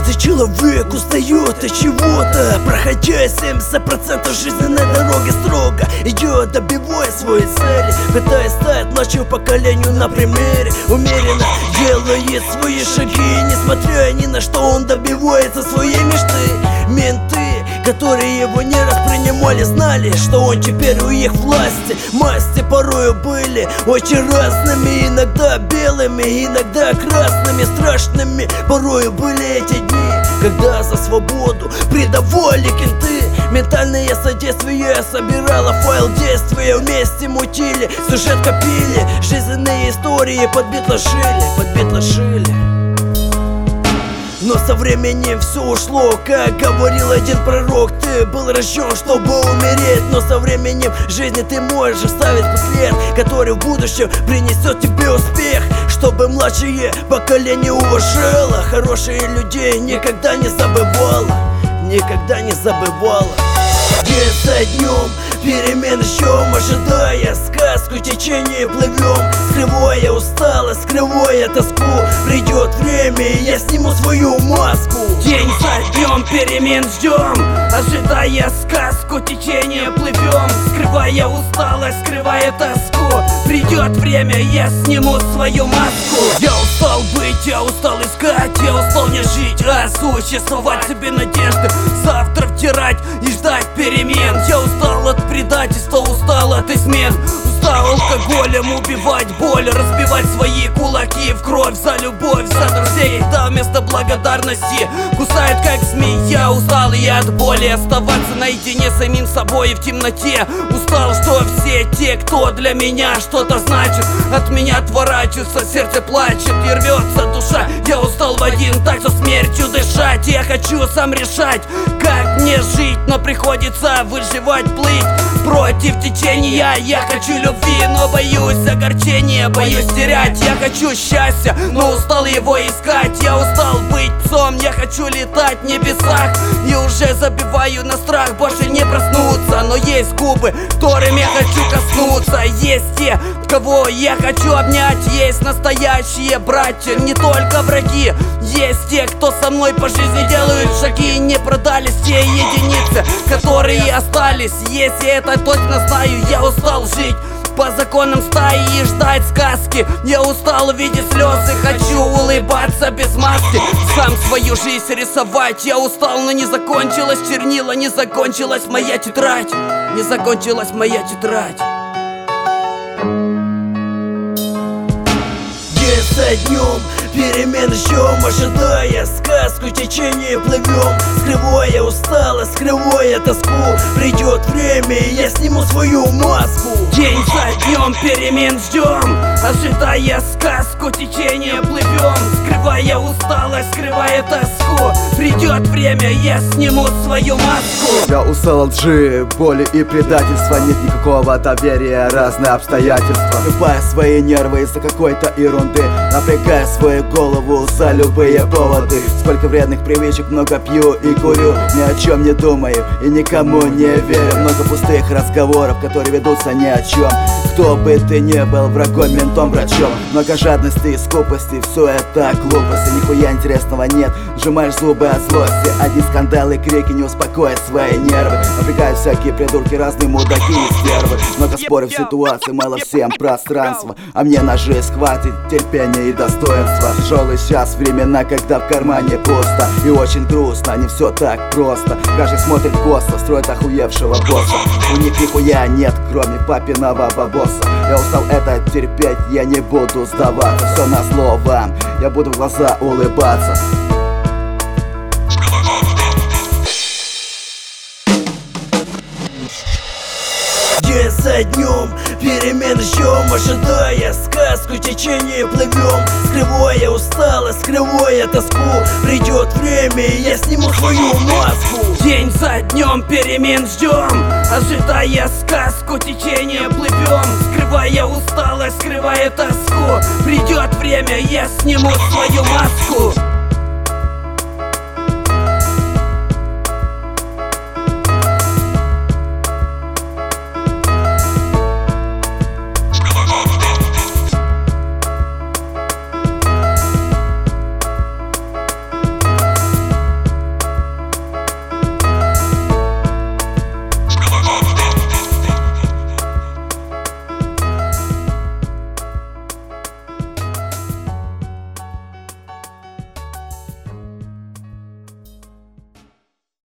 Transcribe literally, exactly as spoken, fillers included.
Каждый человек устает от чего-то, проходя семьдесят процентов жизненной дороги строго, идет, добивая свои цели, пытаясь стать младшему поколению на примере. Умеренно делает свои шаги, несмотря ни на что, он добивается своей мечты. Менты, которые его не воспринимали, знали, что он теперь у их власти. Масти порою были очень разными, иногда белыми, иногда красными, страшными. Порою были эти дни, когда за свободу предавали кенты. Ментальное содействие собирало файл действия, вместе мутили, сюжет копили, жизненные истории под бит ложили, под бит ложили. Но со временем все ушло, как говорил один пророк. Ты был рожден, чтобы умереть, но со временем в жизни ты можешь оставить след, который в будущем принесет тебе успех. Чтобы младшее поколение уважало, хорошие людей никогда не забывало, никогда не забывало. День за днем перемен ждем, ожидая сказку, течение плывем, скрывая усталость, скрывая тоску. Придет время, и я сниму свою маску. День за днем перемен ждем, ожидая сказку, течение плывем, скрывая усталость, скрывая тоску. Придет время, я сниму свою маску. Я устал быть, я устал искать, я устал не жить, а существовать себе надежды. Завтра втирать и ждать перемен. Я устал от предательства, устал от измен, устал алкоголем убивать боль, разбивать свои кулаки в кровь за любовь, за друзей. Да, вместо благодарности кусает как змея. Устал я от боли оставаться наедине с самим собой и в темноте. Устал, что все те, кто для меня что-то значит, от меня отворачиваются, сердце плачет и рвется душа. Я устал в один так со смертью дышать. Я хочу сам решать, как мне жить, но приходится выживать, плыть против течения. Я хочу любви, но боюсь огорчения, боюсь терять. Я хочу счастья, но устал его искать. Я устал быть псом, я хочу летать в небесах и уже забиваю на страх больше не проснуться. Но есть губы, которым я хочу коснуться, есть те, кого я хочу обнять, есть настоящие братья, не только враги. Есть те, кто со мной по жизни делают шаги, не продались те единицы, которые остались. Есть, я это точно знаю, я устал жить по законам стаи и ждать сказки. Я устал видеть слезы, хочу улыбаться без маски, сам свою жизнь рисовать. Я устал, но не закончилась чернила, не закончилась моя тетрадь, не закончилась моя тетрадь. День за днем перемен ждем, ожидая сказку, течение плывем, скрывая усталость, скрывая тоску. Придет время, и я сниму свою маску. День за днем перемен ждем, ожидая сказку, течение плывем, скрывая усталость, скрывая тоску. Придет время, я сниму свою маску. Я устал от лжи, боли и предательства, нет никакого доверия, разные обстоятельства. Любая свои нервы из-за какой-то ерунды, напрягая свою голову за любые поводы. Сколько вредных привычек, много пью и курю, ни о чем не думаю и никому не верю. Много пустых разговоров, которые ведутся ни о чем. Кто бы ты ни был, врагом, ментом, врачом. Много жадности и скупости, все это глупости. Нихуя интересного нет, сжимаешь зубы от злости. Одни скандалы, крики не успокоят свои нервы. Напрягают всякие придурки, разные мудаки и стервы. Много споров в ситуации, мало всем пространства, а мне на жизнь хватит терпения и достоинства. Тяжелый сейчас времена, когда в кармане пусто и очень грустно, не все так просто. Каждый смотрит косо, строит охуевшего босса. У них нихуя нет, кроме папиного бабоса. Я устал это терпеть, я не буду сдаваться. Все назло вам, я буду в глаза улыбаться. День за днем перемен ждем, ожидая сказку, течение плывем, скрывая усталость, скрывая тоску. Придет время, и я сниму свою маску. День за днем перемен ждем, ожидая сказку, течение плывем, скрывая усталость, скрывая тоску. Придет время, я сниму свою маску.